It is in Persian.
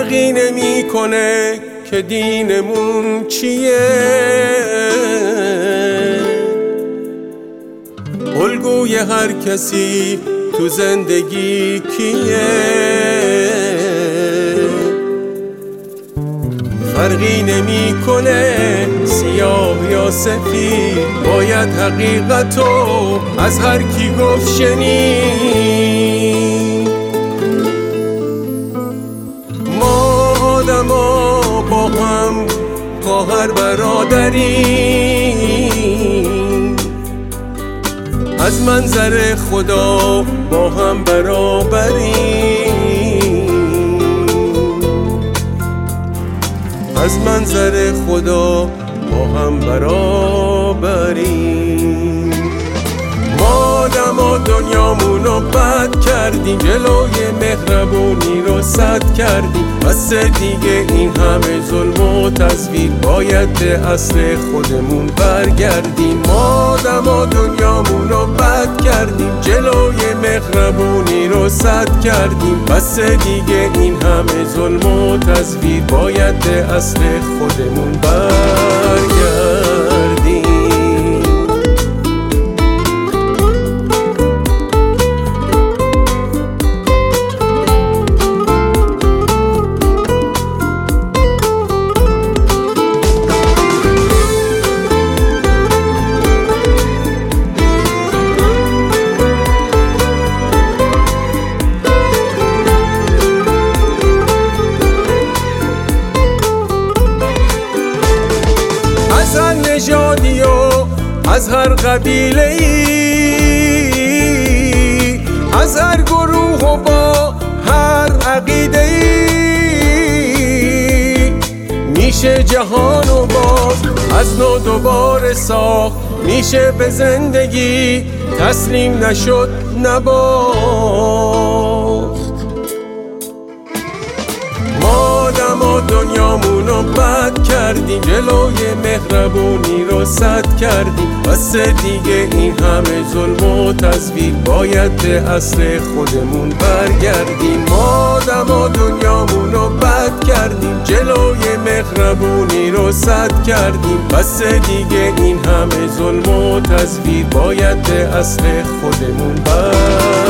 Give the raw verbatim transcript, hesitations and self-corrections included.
فرقی نمیکنه که دینمون چیه، الگوی هر کسی تو زندگی کیه. فرقی نمیکنه سیاه یا سفید، باید حقیقتو از هر کی گفت شنید. ما آدما با هم خواهر برادریم، از منظر خدا با هم برابریم، از منظر خدا با هم برابریم. ما آدما دنیامونو بد کردیم، جلوی مهربونی رو سد کردیم، بس دیگه این همه ظلم و تزویر، باید به اصل خودمون برگردیم. ما آدما دنیامونو بد کردیم، جلوی مهربونی رو سد کردیم، بس دیگه این همه ظلم و تزویر، باید به اصل خودمون برگردیم. از هر نژادی و از هر قبیله ای، از هر گروه و با هر عقیده ای، میشه جهان و باز از نو دوباره ساخت، میشه به زندگی تسلیم نشد نباخت. ما آدما دنیامونو بد کردیم، جلوی مهربونی رو سد کردیم، بس دیگه این همه ظلم و تزویر، باید به اصل خودمون برگردیم. ما آدما دنیامونو بد کردیم، جلوی مهربونی رو سد کردیم، بس دیگه این همه ظلم و تزویر، باید به اصل خودمون برگردیم.